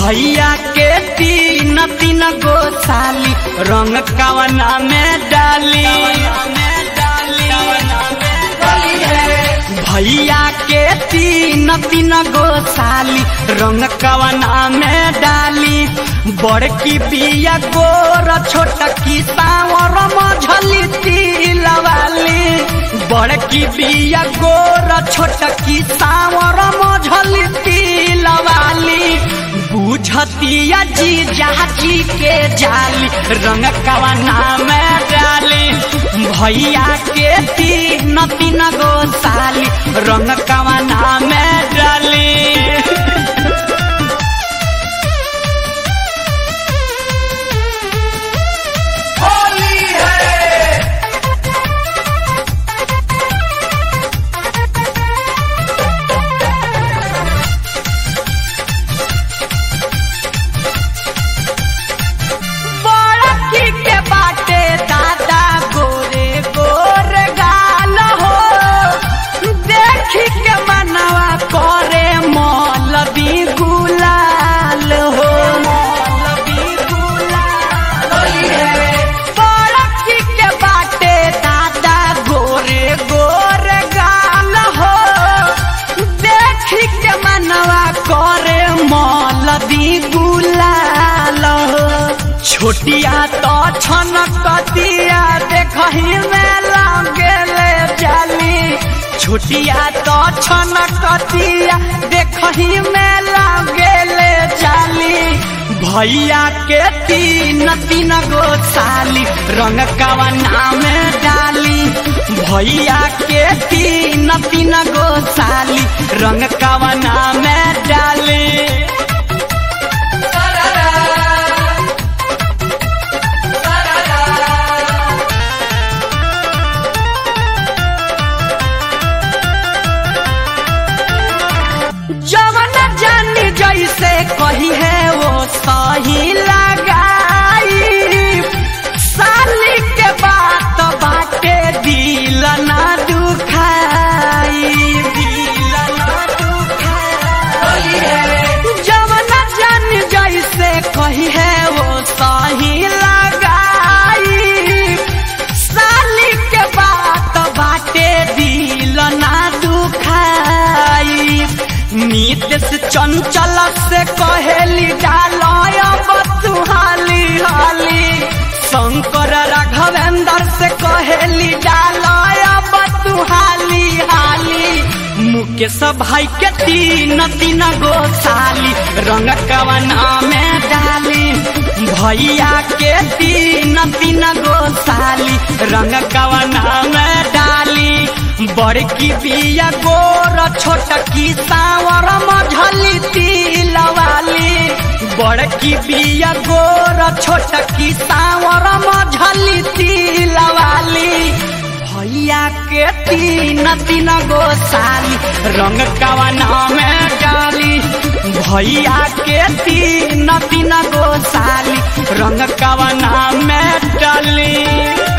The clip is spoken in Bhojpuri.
भैया के तीन तीन गो साली रंग कवना में डाली। भैया के तीन तीन गो साली रंग कवना में डाली। बड़की बिया गोर छोटकी सावर मझली तिलवाली। बड़की बिया गोर छोटकी सावर मझली तिलवाली। बुझतिया जी जाची के जाली रंग कवना में डाली। भैया के तीन तीन गो साली रंग कवना में डाली। छोटिया तो छनकतिया देखही में लगेले जाली। छोटिया तो छनकतिया देखही में लगेले जाली। भैया के तीन तीन गो साली रंग कवना में डाली। भैया के तीन तीन गो साली रंग कवना में डाली। जवन जानी जैसे कही है वो सही लगाई। साली के बात बाटे दिल ना दुखाई। दिल ना दुखाई। जवन जानी जैसे कही है वो सही लगाई। साली के बात बाटे दिल ना दुखाई। नीतीश चंचल से कहेली डालो बतुहाली हाली। शंकर राघवेंद्र से कहेली डालो बतुहाली हाली। मुकेश भाई के तीन तीन गो साली रंग कवना में डाली। भैया के तीन तीन गो साली रंग कवना में डाली। बड़की बिया गोर छोटकी सावर मझली तिलवाली। बड़की बिया गोर छोटकी सावर मझली तिलवाली। भैया के तीन तीन गो साली रंग कवना में डाली। भैया के तीन तीन गो साली रंग कवना में डाली।